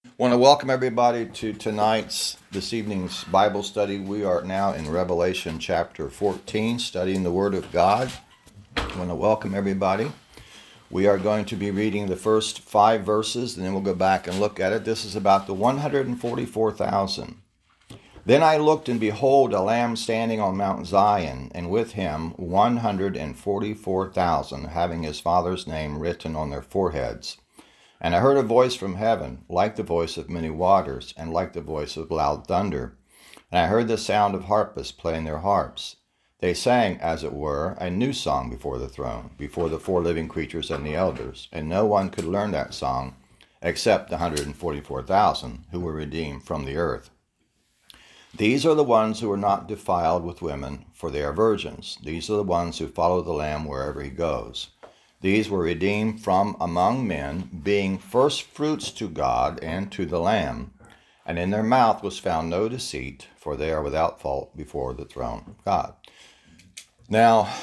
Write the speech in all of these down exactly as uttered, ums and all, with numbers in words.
Want to welcome everybody to tonight's, this evening's Bible study. We are now in Revelation chapter fourteen, studying the Word of God. I want to welcome everybody. We are going to be reading the first five verses, and then we'll go back and look at it. This is about the one hundred forty-four thousand. Then I looked, and behold, a Lamb standing on Mount Zion, and with him one hundred forty-four thousand, having his Father's name written on their foreheads. And I heard a voice from heaven, like the voice of many waters, and like the voice of loud thunder. And I heard the sound of harpists playing their harps. They sang, as it were, a new song before the throne, before the four living creatures and the elders. And no one could learn that song except the one hundred forty-four thousand who were redeemed from the earth. These are the ones who are not defiled with women, for they are virgins. These are the ones who follow the Lamb wherever he goes. These were redeemed from among men, being first fruits to God and to the Lamb. And in their mouth was found no deceit, for they are without fault before the throne of God. Now,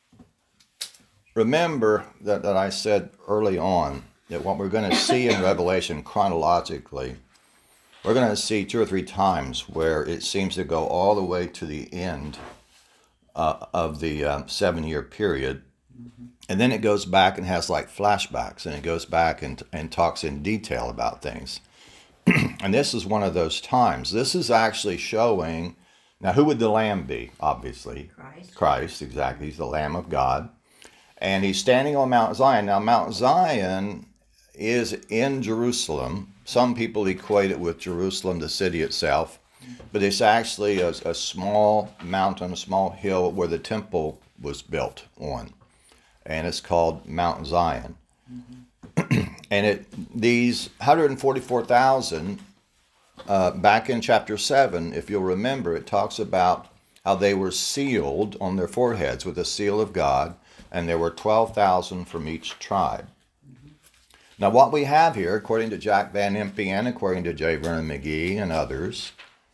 remember that, that I said early on that what we're going to see in Revelation chronologically, we're going to see two or three times where it seems to go all the way to the end uh, of the uh, seven-year period. And then it goes back and has like flashbacks, and it goes back and, and talks in detail about things. And this is one of those times. This is actually showing, now who would the Lamb be? Obviously. Christ. Christ, exactly. He's the Lamb of God. And he's standing on Mount Zion. Now Mount Zion is in Jerusalem. Some people equate it with Jerusalem, the city itself. But it's actually a, a small mountain, a small hill where the temple was built on. And it's called Mount Zion. Mm-hmm. And it these one hundred forty-four thousand, uh, back in chapter seven, if you'll remember, it talks about how they were sealed on their foreheads with the seal of God, and there were twelve thousand from each tribe. Mm-hmm. Now what we have here, according to Jack Van Impe and according to J. Vernon McGee and others,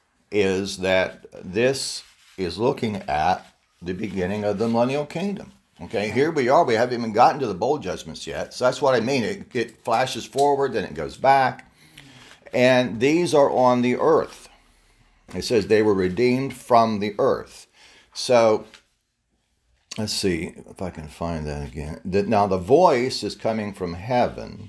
is that this is looking at the beginning of the millennial kingdom. Okay, here we are. We haven't even gotten to the bowl judgments yet. So that's what I mean. It, it flashes forward, then it goes back. And these are on the earth. It says they were redeemed from the earth. So let's see if I can find that again. Now the voice is coming from heaven,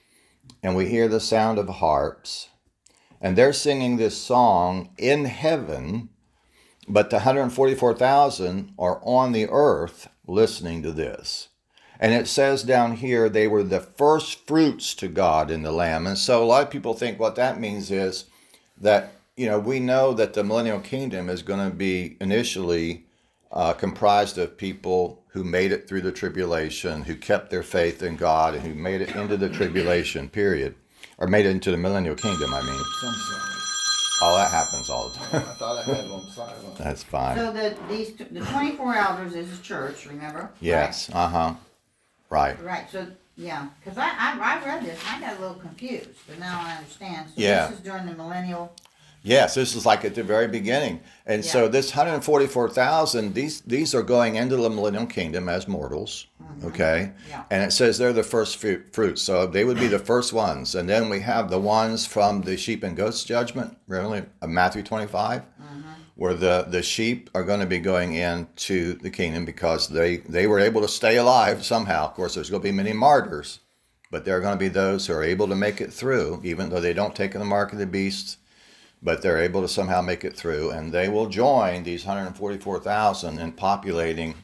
and we hear the sound of harps. And they're singing this song in heaven, but the one hundred forty-four thousand are on the earth listening to this. And it says down here, they were the first fruits to God in the Lamb. And so a lot of people think what that means is that, you know, we know that the millennial kingdom is going to be initially uh, comprised of people who made it through the tribulation, who kept their faith in God, and who made it into the tribulation period, or made it into the millennial kingdom, I mean. Oh, that happens all the time. I thought I had one silent. That's fine. So the these the twenty-four elders is a church, remember? Yes. Right? Uh-huh. Right. Right. So yeah, because I, I I read this and I got a little confused, but now I understand. So yeah. This is during the millennial. Yes, this is like at the very beginning. And yeah. So this one hundred forty-four thousand, these these are going into the millennial kingdom as mortals, mm-hmm. okay? Yeah. And it says they're the first fruits, so they would be the first ones. And then we have the ones from the sheep and goats judgment, really, uh, Matthew twenty-five, mm-hmm. where the, the sheep are going to be going into the kingdom because they, they were able to stay alive somehow. Of course, there's going to be many martyrs, but there are going to be those who are able to make it through, even though they don't take the mark of the beast. But they're able to somehow make it through, and they will join these one hundred forty-four thousand in populating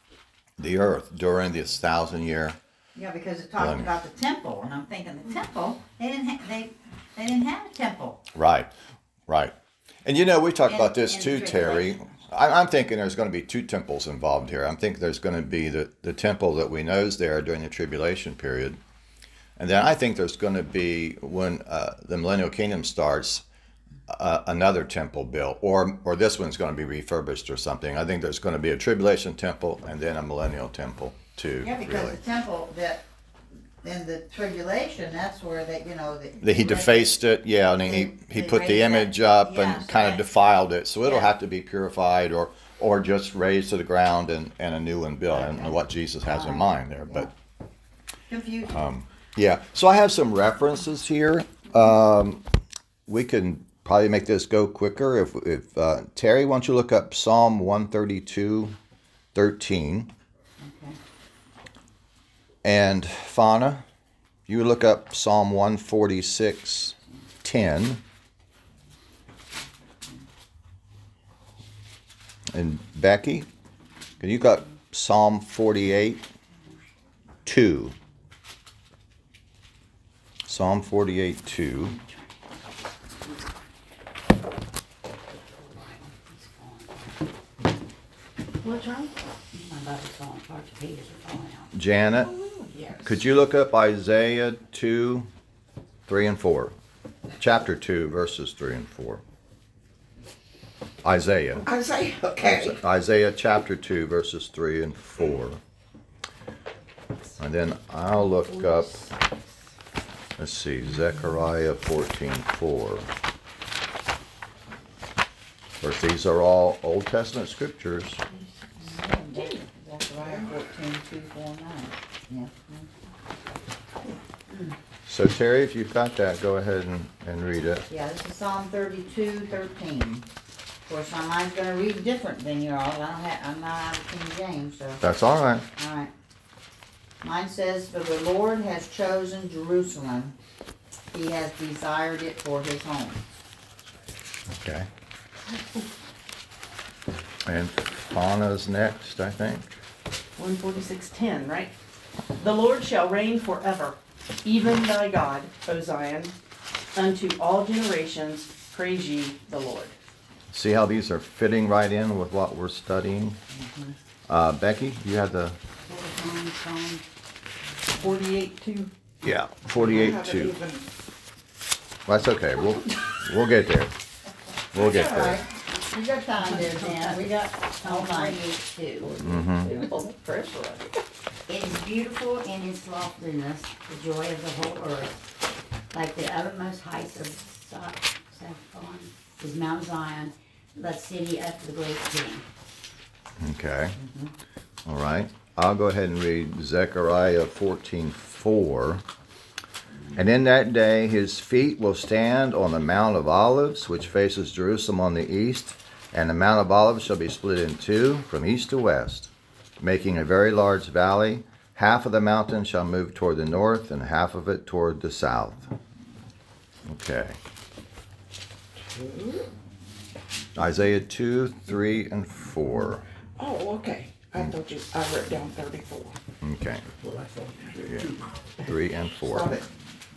the earth during this thousand-year. Yeah, because it talked about the temple, and I'm thinking the temple. They didn't. Ha- they they didn't have a temple. Right, right. And you know, we talked in, about this too, Terry. I, I'm thinking there's going to be two temples involved here. I'm thinking there's going to be the the temple that we know is there during the tribulation period, and then I think there's going to be when uh, the millennial kingdom starts. Uh, another temple built, or or this one's going to be refurbished or something. I think there's going to be a tribulation temple and then a millennial temple too. Yeah, because really. The temple that in the tribulation, that's where they, you know, the, the, he defaced it. Yeah, and he he put the image that, up yes, and kind of defiled it, so it'll yeah. have to be purified or or just razed to the ground and, and a new one built. Okay. I don't know what Jesus has in mind there, but confusing. Um, yeah, so I have some references here Um, we can probably make this go quicker if if uh, Terry, why don't you look up Psalm one thirty-two, thirteen, Okay. and Fauna, you look up Psalm one forty-six, ten. And Becky, can you got Psalm forty-eight, two? Psalm forty-eight, two. What's wrong? My Bible's falling apart, the pages are falling out. Janet, Yes. could you look up Isaiah two, three and four? Chapter two, verses three and four. Isaiah. Isaiah, okay. Isaiah chapter two, verses three and four. And then I'll look up, let's see, Zechariah fourteen, four. Of course, these are all Old Testament scriptures. Zechariah fourteen, two, four, nine. Yeah. So Terry, if you've got that, go ahead and, and read it. Yeah, this is Psalm thirty-two, thirteen. Of course, my mind's gonna read different than yours. I don't have, I'm not out of King James, so. That's all right. All right. Mine says, "For the Lord has chosen Jerusalem; He has desired it for His home." Okay. And Fauna's next, I think. one forty-six, ten, right? The Lord shall reign forever, even thy God, O Zion. Unto all generations praise ye the Lord. See how these are fitting right in with what we're studying? Uh, Becky, you have the, What was mine, Psalm? forty-eight, two. yeah, forty-eight, Haven't two. even- That's okay, we'll, we'll get there. We'll get All there. right. You got time there, Dan. We got all night. Too. Mm-hmm. Oh, pressure on it. It is beautiful in its loftiness, the joy of the whole earth. Like the uttermost heights of Sa- Saphon is Mount Zion, the city of the great King. Okay. All right. I'll go ahead and read Zechariah fourteen, four. And in that day his feet will stand on the Mount of Olives, which faces Jerusalem on the east, and the Mount of Olives shall be split in two from east to west, making a very large valley. Half of the mountain shall move toward the north, and half of it toward the south. Okay. Isaiah two, three, and four. Oh, okay. I thought you, I wrote down thirty-four. Okay. Well, I thought you did. Yeah. Three and four. Got it.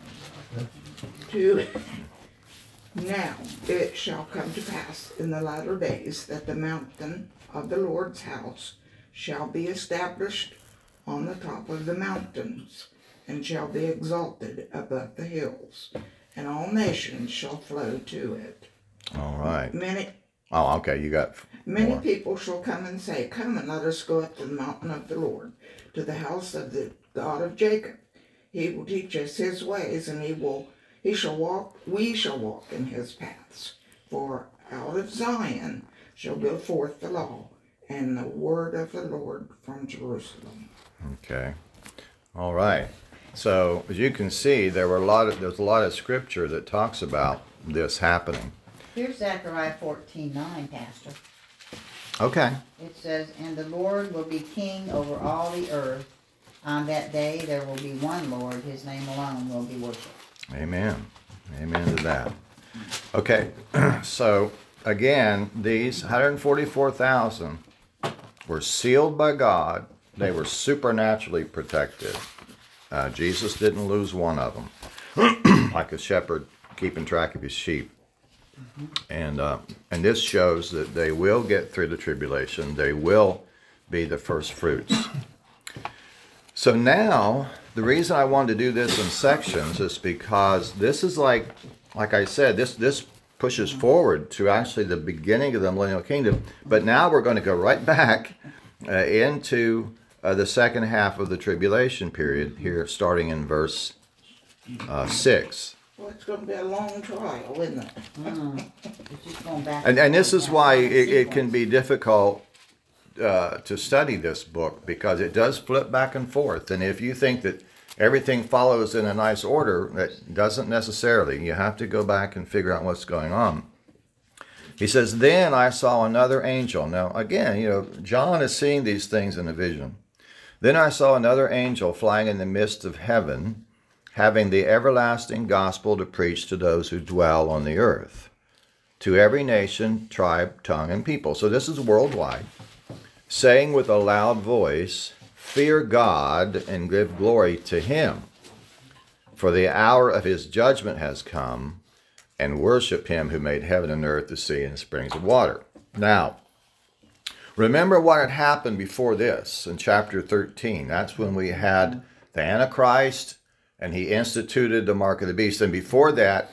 Two. Now it shall come to pass in the latter days that the mountain of the Lord's house shall be established on the top of the mountains, and shall be exalted above the hills, and all nations shall flow to it. All right. Many Oh, okay. You got Many more. people shall come and say, Come and let us go up to the mountain of the Lord, to the house of the God of Jacob. He will teach us his ways, and he will he shall walk we shall walk in his paths. For out of Zion shall go forth the law, and the word of the Lord from Jerusalem. Okay. All right. So as you can see, there were a lot of there's a lot of scripture that talks about this happening. Here's Zechariah fourteen, nine, Pastor. Okay. It says, "And the Lord will be king over all the earth. On that day there will be one Lord, his name alone will be worshipped." Amen. Amen to that. Okay. So again, these one hundred forty-four thousand were sealed by God. They were supernaturally protected. Uh, Jesus didn't lose one of them, like a shepherd keeping track of his sheep. And uh, and this shows that they will get through the tribulation. They will be the first fruits. So now, the reason I wanted to do this in sections is because this is like, like I said, this this pushes forward to actually the beginning of the millennial kingdom. But now we're going to go right back uh, into uh, the second half of the tribulation period here, starting in verse uh, six. Well, it's going to be a long trial, isn't it? Mm. It's just going back. And and this is why forth. it, it can be difficult uh, to study this book, because it does flip back and forth. And if you think that everything follows in a nice order. That doesn't necessarily. You have to go back and figure out what's going on. He says, then I saw another angel. Now, again, you know, John is seeing these things in a vision. Then I saw another angel flying in the midst of heaven, having the everlasting gospel to preach to those who dwell on the earth, to every nation, tribe, tongue, and people. So this is worldwide, saying with a loud voice, fear God and give glory to him, for the hour of his judgment has come, and worship him who made heaven and earth, the sea, and springs of water. Now, remember what had happened before this in chapter thirteen. That's when we had the Antichrist, and he instituted the mark of the beast. And before that,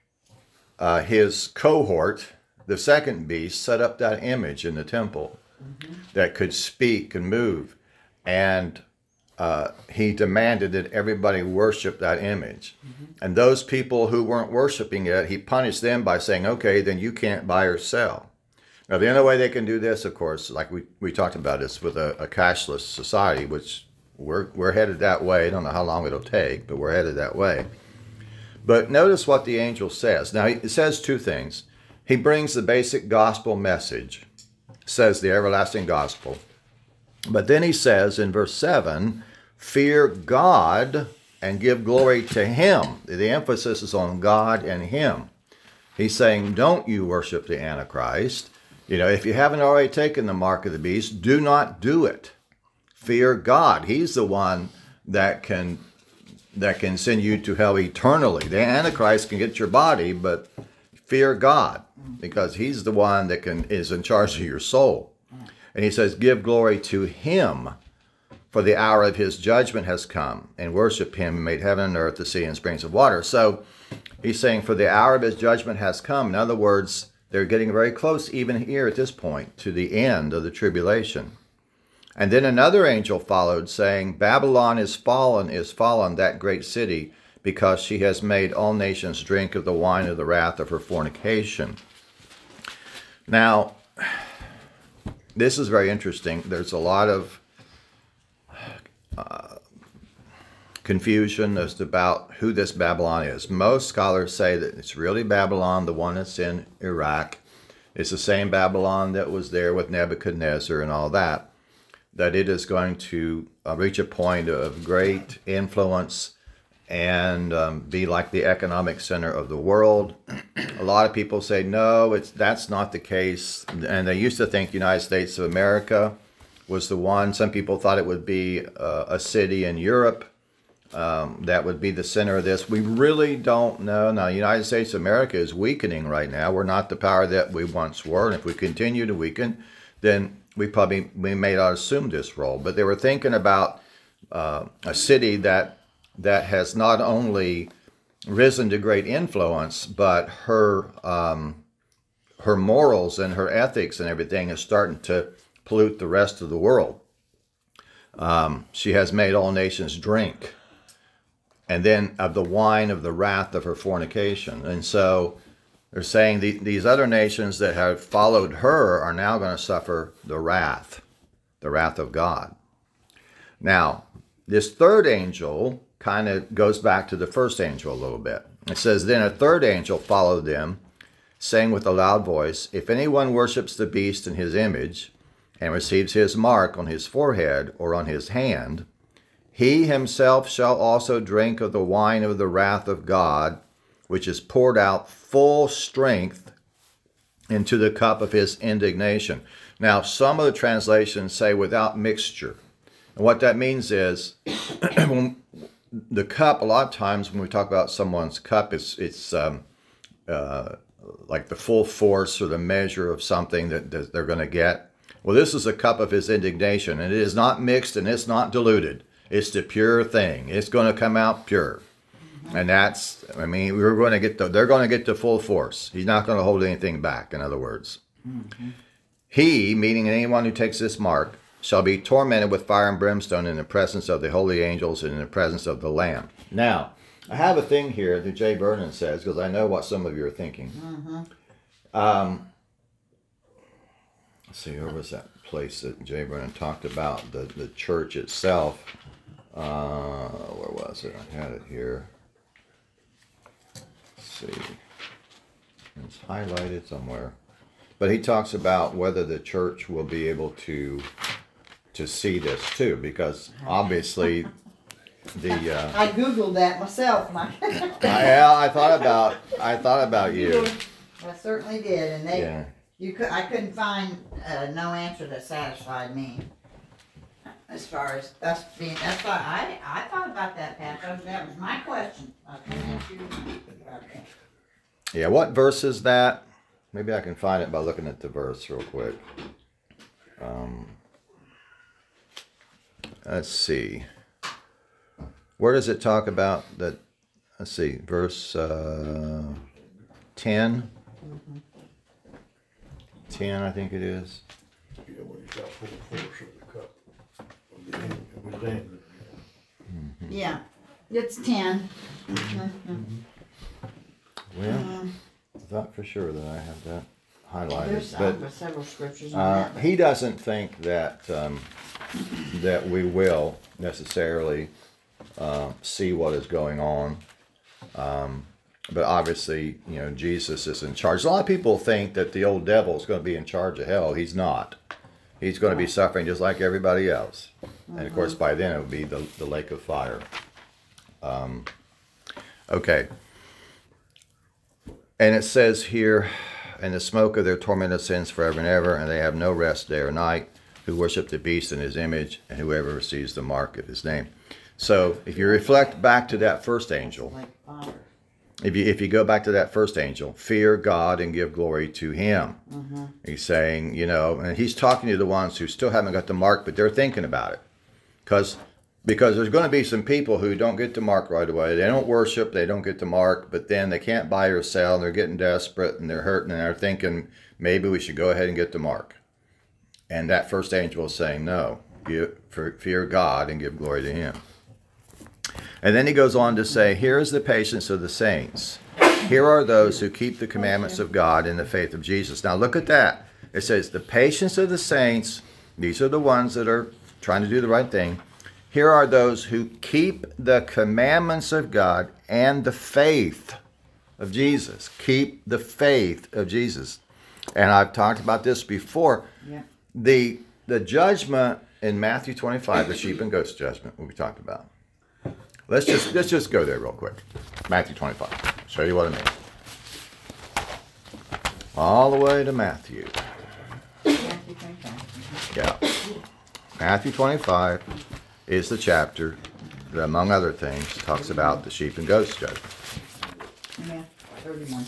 uh, his cohort, the second beast, set up that image in the temple mm-hmm. that could speak and move. And uh, he demanded that everybody worship that image. Mm-hmm. And those people who weren't worshiping it, he punished them by saying, okay, then you can't buy or sell. Now, the only way they can do this, of course, like we, we talked about, is with a, a cashless society, which we're, we're headed that way. I don't know how long it'll take, but we're headed that way. But notice what the angel says. Now, it says two things. He brings the basic gospel message, says the everlasting gospel. But then he says in verse seven, fear God and give glory to him. The emphasis is on God and him. He's saying, don't you worship the Antichrist. You know, if you haven't already taken the mark of the beast, do not do it. Fear God. He's the one that can that can send you to hell eternally. The Antichrist can get your body, but fear God, because he's the one that can is in charge of your soul. And he says, give glory to him, for the hour of his judgment has come, and worship him who made heaven and earth, the sea, and springs of water. So he's saying, for the hour of his judgment has come. In other words, they're getting very close, even here at this point, to the end of the tribulation. And then another angel followed, saying, Babylon is fallen, is fallen, that great city, because she has made all nations drink of the wine of the wrath of her fornication. Now, this is very interesting. There's a lot of uh, confusion as to about who this Babylon is. Most scholars say that it's really Babylon, the one that's in Iraq. It's the same Babylon that was there with Nebuchadnezzar and all that, that it is going to uh, reach a point of great influence and um, be like the economic center of the world. A lot of people say, no, it's that's not the case. And they used to think the United States of America was the one. Some people thought it would be uh, a city in Europe um, that would be the center of this. We really don't know. Now, the United States of America is weakening right now. We're not the power that we once were. And if we continue to weaken, then we probably we may not assume this role. But they were thinking about uh, a city that that has not only risen to great influence, but her um, her morals and her ethics and everything is starting to pollute the rest of the world. Um, she has made all nations drink, and then of the wine of the wrath of her fornication. And so they're saying the, these other nations that have followed her are now going to suffer the wrath, the wrath of God. Now, this third angel kind of goes back to the first angel a little bit. It says, then a third angel followed them, saying with a loud voice, if anyone worships the beast in his image and receives his mark on his forehead or on his hand, he himself shall also drink of the wine of the wrath of God, which is poured out full strength into the cup of his indignation. Now, some of the translations say without mixture. And what that means is, when the cup, a lot of times when we talk about someone's cup, it's it's um, uh, like the full force or the measure of something that, that they're going to get. Well, this is a cup of his indignation, and it is not mixed and it's not diluted. It's the pure thing. It's going to come out pure. Mm-hmm. And that's, I mean, we're going to get the, they're going to get the full force. He's not going to hold anything back, in other words. Mm-hmm. He, meaning anyone who takes this mark, shall be tormented with fire and brimstone in the presence of the holy angels and in the presence of the Lamb. Now, I have a thing here that Jay Vernon says, because I know what some of you are thinking. Mm-hmm. Um, let's see, where was that place that Jay Vernon talked about, the, the church itself? Uh, where was it? I had it here. Let's see. It's highlighted somewhere. But he talks about whether the church will be able to to see this too, because obviously the uh, I googled that myself, and I, I, I thought about I thought about you. I certainly did, and they Yeah. you could I couldn't find uh, no answer that satisfied me. As far as us being, that's why I I thought about that, Pat. That was, that was my question. I couldn't ask you about that. Yeah, what verse is that? Maybe I can find it by looking at the verse real quick. Um, let's see. Where does it talk about that? Let's see, verse uh, ten. ten, I think it is. Yeah, when he shall pull force of the cup of the end, of his anger. Yeah, it's ten. Well, I thought for sure that I had that highlighted. There's but uh, several scriptures on Uh, that. he doesn't think that um, that we will necessarily uh, see what is going on, um, but obviously, you know, Jesus is in charge. A lot of people think that the old devil is going to be in charge of hell. He's not. He's going to be suffering just like everybody else, and of course, by then it will be the the lake of fire. Um, okay. And it says here, and the smoke of their torment ascends forever and ever, and they have no rest day or night, who worship the beast in his image, and whoever receives the mark of his name. So if you reflect back to that first angel, Like fire. if you if you go back to that first angel, fear God and give glory to him. Mm-hmm. He's saying, you know, and he's talking to the ones who still haven't got the mark, but they're thinking about it. Because Because there's going to be some people who don't get the mark right away. They don't worship, they don't get the mark, but then they can't buy or sell, and they're getting desperate, and they're hurting, and they're thinking, maybe we should go ahead and get the mark. And that first angel is saying, no, give, fear God and give glory to him. And then he goes on to say, here is the patience of the saints. Here are those who keep the commandments of God in the faith of Jesus. Now look at that. It says, the patience of the saints, these are the ones that are trying to do the right thing. Here are those who keep the commandments of God and the faith of Jesus. Keep the faith of Jesus. And I've talked about this before. Yeah. The the judgment in Matthew twenty-five, the sheep and goats judgment, what we talked about. Let's just let's just go there real quick. Matthew twenty-five. Show you what I mean. All the way to Matthew. Matthew twenty-five. Yeah. Matthew twenty-five is the chapter that, among other things, talks about the sheep and goats judgment. Yeah, thirty-one.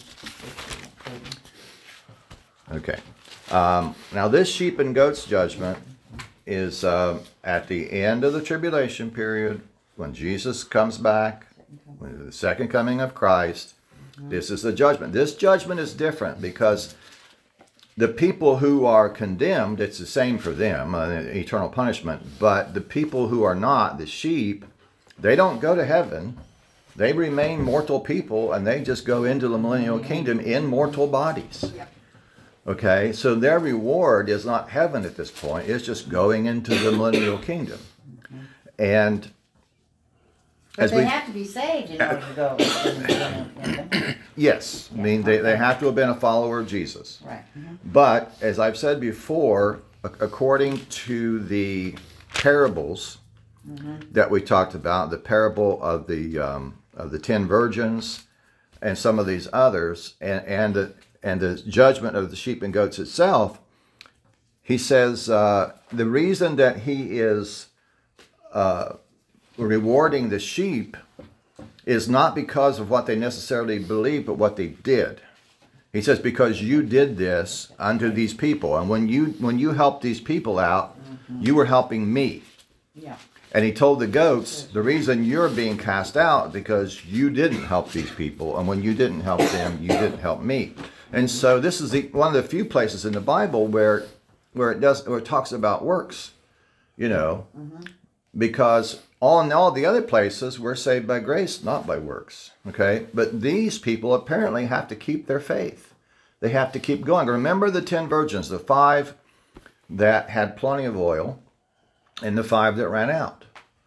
Okay. Um, now, this sheep and goats judgment is uh, at the end of the tribulation period, when Jesus comes back, when the second coming of Christ. This is the judgment. This judgment is different because the people who are condemned, it's the same for them, uh, eternal punishment. But the people who are not, the sheep, they don't go to heaven. They remain mortal people, and they just go into the millennial kingdom in mortal bodies. Okay, so their reward is not heaven at this point. It's just going into the millennial kingdom. And But as they we have to be saved in order to go. in the millennial kingdom. yes, I mean they, they have to have been a follower of Jesus. Right. Mhm. But as I've said before, ac- according to the parables that we talked about, the parable of the um, of the ten virgins, and some of these others, and and the and the judgment of the sheep and goats itself, he says uh, the reason that he is uh, rewarding the sheep is not because of what they necessarily believe, but what they did. He says, because you did this unto these people, and when you when you helped these people out, you were helping me. Yeah. And he told the goats, the reason you're being cast out because you didn't help these people, and when you didn't help them, you didn't help me. And so this is the, one of the few places in the Bible where where it does where it talks about works, you know, because all in all the other places we're saved by grace, not by works. Okay, but these people apparently have to keep their faith. They have to keep going. Remember the ten virgins, the five that had plenty of oil, and the five that ran out.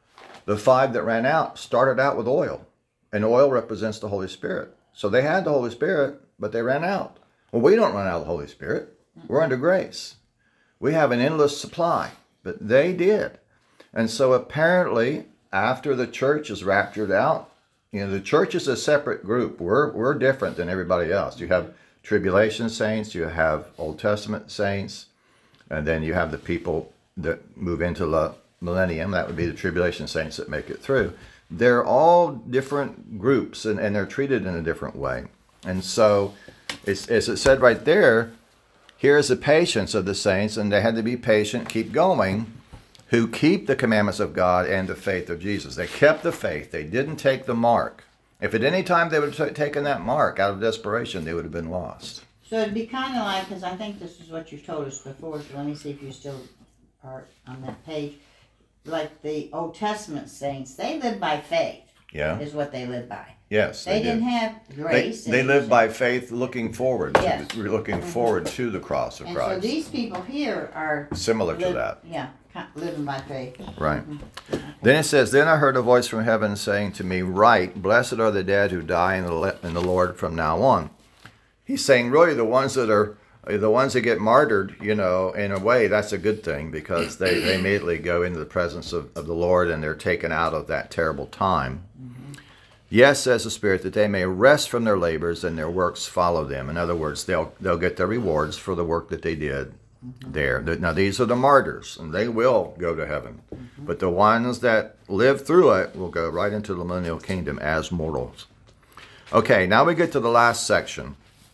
The five that ran out started out with oil, and oil represents the Holy Spirit. So they had the Holy Spirit, but they ran out. Well, we don't run out of the Holy Spirit. We're under grace. We have an endless supply, but they did. And so apparently, after the church is raptured out, you know, the church is a separate group. We're we're different than everybody else. You have tribulation saints, you have Old Testament saints, and then you have the people that move into the millennium. That would be the tribulation saints that make it through. They're all different groups, and, and they're treated in a different way. And so, it's, as it said right there, here is the patience of the saints, and they had to be patient, keep going, who keep the commandments of God and the faith of Jesus. They kept the faith. They didn't take the mark. If at any time they would have taken that mark out of desperation, they would have been lost. So it'd be kind of like, because I think this is what you've told us before, so let me see if you still are on that page. Like the Old Testament saints, they lived by faith, Yeah. is what they lived by. Yes, They, they, didn't did. have They, grace. they and- lived by faith, looking forward, to Yes. the, looking forward to the cross of And so Christ. these people here are Similar to live- that, Yeah, ki- living by faith. right? Then it says, "Then I heard a voice from heaven saying to me, Write, blessed are the dead who die in the, le- in the Lord from now on." He's saying, really, the ones that are the ones that get martyred, you know, in a way, that's a good thing, because they, they immediately go into the presence of, of the Lord, and they're taken out of that terrible time. Mm-hmm. Yes, says the Spirit, that they may rest from their labors and their works follow them. In other words, they'll they'll get their rewards for the work that they did mm-hmm. there. Now, these are the martyrs, and they will go to heaven. Mm-hmm. But the ones that live through it will go right into the millennial kingdom as mortals. Okay, now we get to the last section.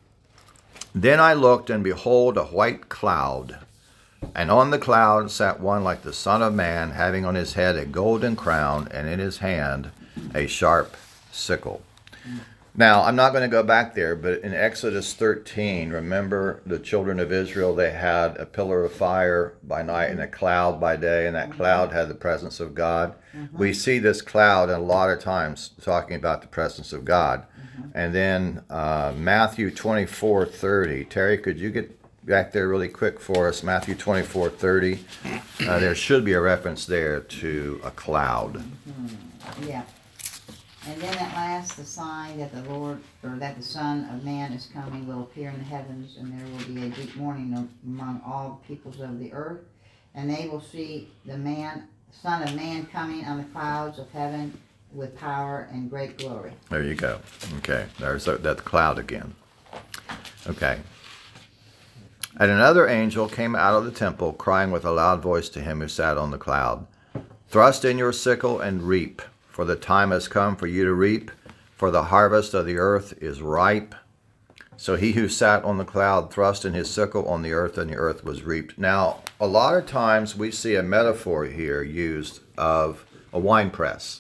"Then I looked, and behold, a white cloud. And on the cloud sat one like the Son of Man, having on his head a golden crown, and in his hand a sharp sickle." Now, I'm not going to go back there, but in Exodus thirteen, remember the children of Israel, they had a pillar of fire by night and a cloud by day, and that cloud had the presence of God. Mm-hmm. We see this cloud a lot of times talking about the presence of God. Mm-hmm. And then uh, Matthew twenty-four thirty. Terry, could you get back there really quick for us? Matthew twenty-four thirty. Uh, there should be a reference there to a cloud. Mm-hmm. Yeah. "And then at last the sign that the Lord, or that the Son of Man is coming, will appear in the heavens, and there will be a deep mourning among all peoples of the earth. And they will see the man, Son of Man, coming on the clouds of heaven with power and great glory." There you go. Okay, there's that, that cloud again. Okay. "And another angel came out of the temple, crying with a loud voice to him who sat on the cloud, Thrust in your sickle and reap, for the time has come for you to reap, for the harvest of the earth is ripe. So he who sat on the cloud thrust in his sickle on the earth, and the earth was reaped." Now, a lot of times we see a metaphor here used of a wine press.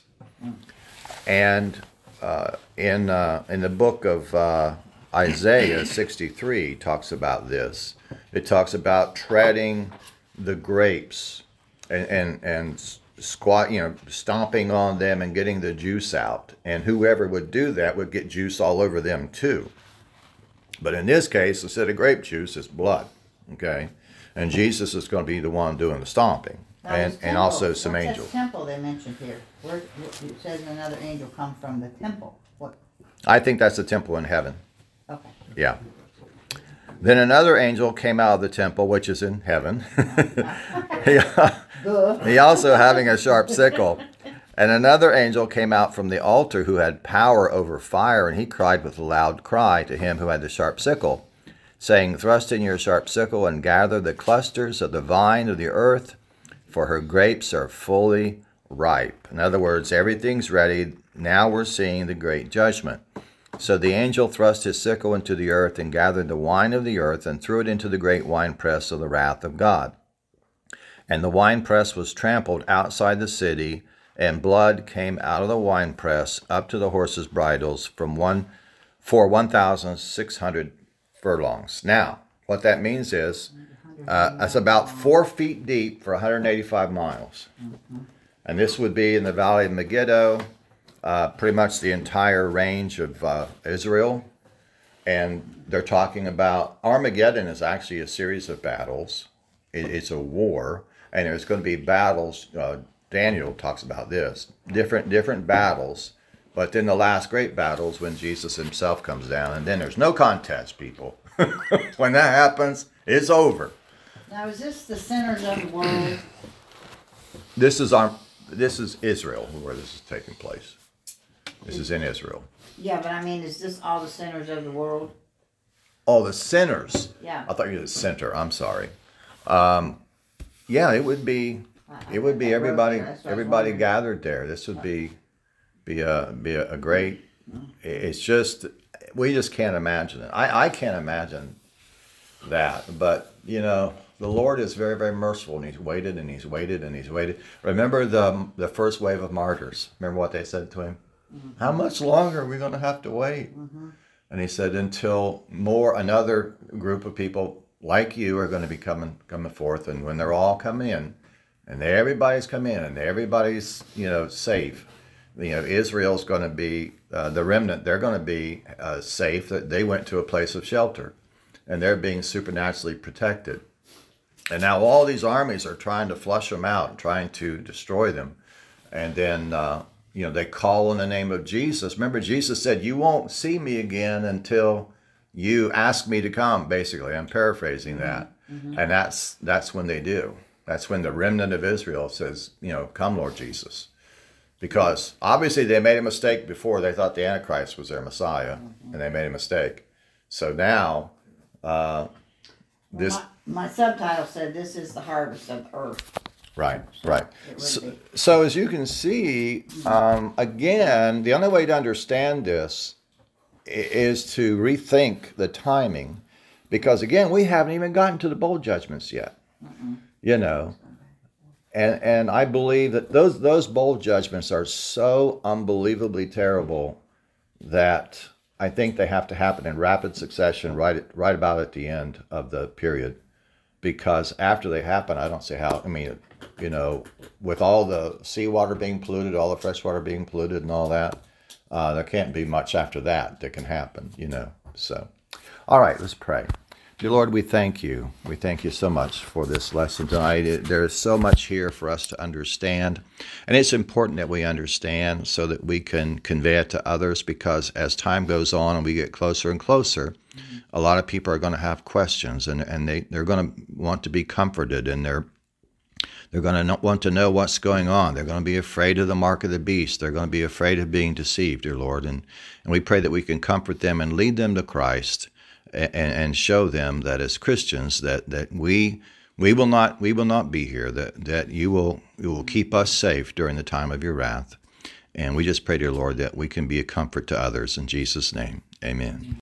And uh, in uh, in the book of uh, Isaiah sixty-three talks about this. It talks about treading the grapes and and, and squat, you know, stomping on them and getting the juice out. And whoever would do that would get juice all over them too. But in this case, instead of grape juice, it's blood. Okay, and Jesus is going to be the one doing the stomping. Now, And, this and temple, also some what's angels. This temple they mentioned here, where it says another angel come from the temple. What? I think that's the temple in heaven. Okay. Yeah. Then another angel came out of the temple, which is in heaven. he, Good. he also having a sharp sickle. And another angel came out from the altar who had power over fire, and he cried with a loud cry to him who had the sharp sickle, saying, "Thrust in your sharp sickle and gather the clusters of the vine of the earth, for her grapes are fully ripe." In other words, everything's ready. Now we're seeing the great judgment. So the angel thrust his sickle into the earth and gathered the wine of the earth and threw it into the great winepress of the wrath of God. And the winepress was trampled outside the city, and blood came out of the winepress up to the horses' bridles from one for one thousand six hundred furlongs. Now, what that means is uh, it's about four feet deep for one hundred eighty-five miles. And this would be in the Valley of Megiddo, uh, pretty much the entire range of uh, Israel. And they're talking about Armageddon is actually a series of battles. It, it's a war, and there's going to be battles uh, Daniel talks about this. Different different battles, but then the last great battle is when Jesus himself comes down, and then there's no contest, people. When that happens, it's over. Now, is this the centers of the world? This is our this is Israel where this is taking place. This is in Israel. Yeah, but I mean, is this all the centers of the world? Oh, the sinners. Yeah. I thought you were the center. I'm sorry. Um, yeah, it would be. It would be everybody. Everybody gathered there. This would be, be a be a, a great. It's just we just can't imagine it. I I can't imagine that. But you know, the Lord is very very merciful, and He's waited and He's waited and He's waited. Remember the the first wave of martyrs. Remember what they said to Him? Mm-hmm. How much longer are we going to have to wait? Mm-hmm. And He said, until more another group of people like you are going to be coming coming forth, and when they're all come in, and everybody's come in, and everybody's you know safe, you know Israel's going to be uh, the remnant. They're going to be uh, safe. That they went to a place of shelter, and they're being supernaturally protected. And now all these armies are trying to flush them out, and trying to destroy them, and then. Uh, You know, they call on the name of Jesus. Remember, Jesus said, you won't see me again until you ask me to come, basically. I'm paraphrasing that. Mm-hmm. And that's that's when they do. That's when the remnant of Israel says, you know, come, Lord Jesus. Because obviously they made a mistake before. They thought the Antichrist was their Messiah, mm-hmm. and they made a mistake. So now, uh, this... Well, my, my subtitle said, this is the harvest of the earth. Right, right. So, so as you can see, um, again, the only way to understand this is to rethink the timing, because again, we haven't even gotten to the bowl judgments yet. Mm-mm. You know, and and I believe that those those bowl judgments are so unbelievably terrible that I think they have to happen in rapid succession, right at, right about at the end of the period, because after they happen, I don't see how. I mean. You know, with all the seawater being polluted, all the fresh water being polluted and all that, uh, there can't be much after that that can happen, you know. So, all right, let's pray. Dear Lord, we thank you. We thank you so much for this lesson tonight. It, there is so much here for us to understand. And it's important that we understand so that we can convey it to others, because as time goes on and we get closer and closer, mm-hmm. a lot of people are going to have questions, and, and they, they're going to want to be comforted, and they're They're going to want to know what's going on. They're going to be afraid of the mark of the beast. They're going to be afraid of being deceived, dear Lord. And, and we pray that we can comfort them and lead them to Christ, and, and show them that as Christians that, that we we will not we will not be here, that, that you will you will keep us safe during the time of your wrath. And we just pray, dear Lord, that we can be a comfort to others. In Jesus' name, amen.